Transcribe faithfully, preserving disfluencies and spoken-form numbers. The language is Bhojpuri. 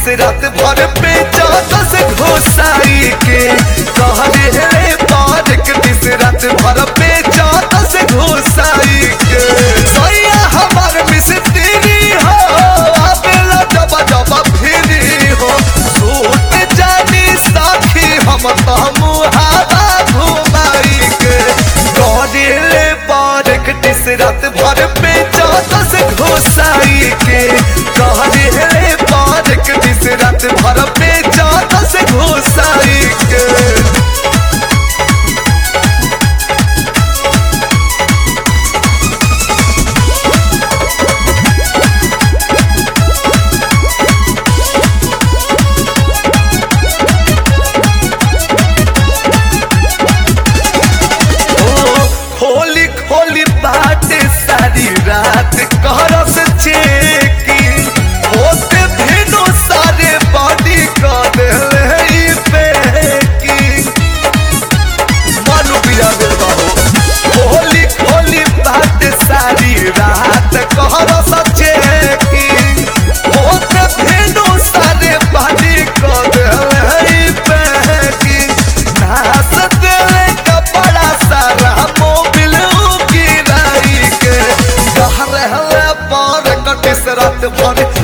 रात भर पे चादर से घोसाई के कह रे पार किस रात भर पे चादर से घोसाई के सैया हमार मिस्त्री हो आवेला जब जब फिरी हो सूट जानी साथी हम तो मुहावा घुमाई के कह रे पार किस रात भर पे चादर से घोसाई के कह रे पार किस रात भर पे चादर से घोसाई के खोली खोली बात सारी रात करस चेकिंग होते भेनो सारे बॉडी कर ले पैकिंग मालूम बिया देवा हो खोली खोली बात सारी रात करस चेकिंग होते भेनो सारे बॉडी कर ले पैकिंग नास दे कपड़ा सारा रात भर